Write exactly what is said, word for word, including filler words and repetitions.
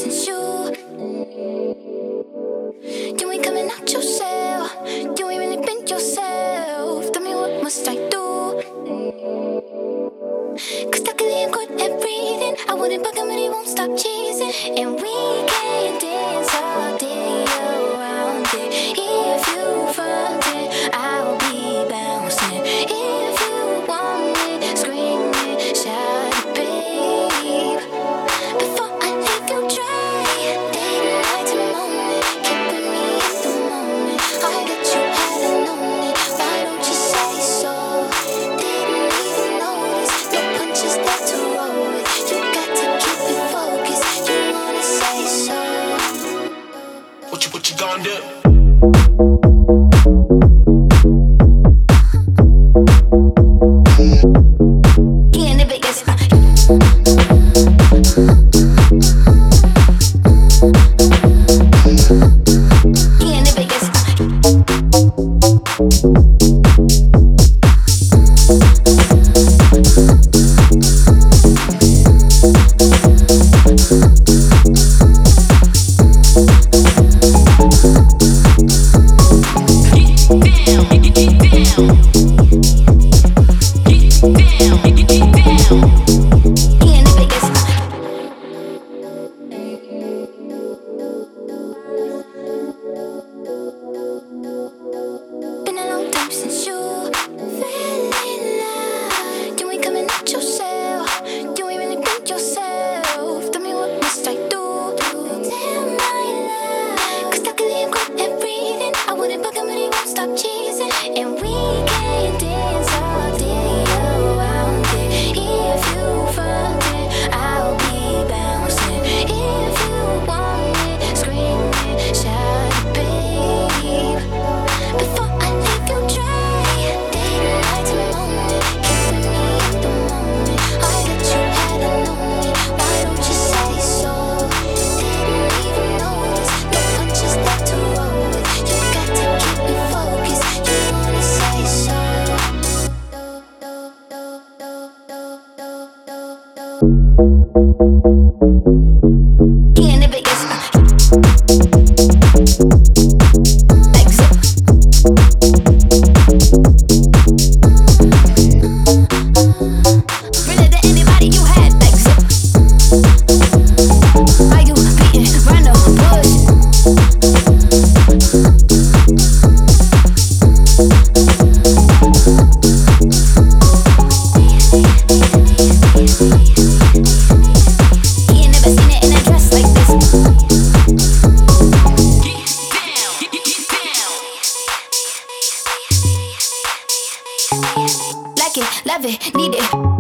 since you. You ain't coming out yourself. You ain't really been yourself. Tell me what must I do? Cause luckily I'm good at breathing. I wouldn't bug him but he won't stop cheesing. And we can dance all day around it. If you front it, I'll be bouncing. If you want it, scream it, shout it, babe. Before I leave you dry, day and night to moment, keeping me in the moment. I bet you hadn't known it. Why don't you say so? Didn't even notice. No punches left to roll with. You got to keep it focused. You wanna say so? What you what you gonna do? Stop cheesing, and we can dance all day around it. If you front it, I'll be bouncing. If you want it, scream it, shout it, babe. Before I leave you dry, day and night to moment, keeping me in the moment. I bet you hadn't known it. Why don't you say so? Didn't even notice. No punches left to roll with. You got to keep it focused. You wanna say so? Yeah, never gets exit. Really to anybody you had exit. Are you beating around the bush? You never seen it in a dress like this. Like it, love it, need it.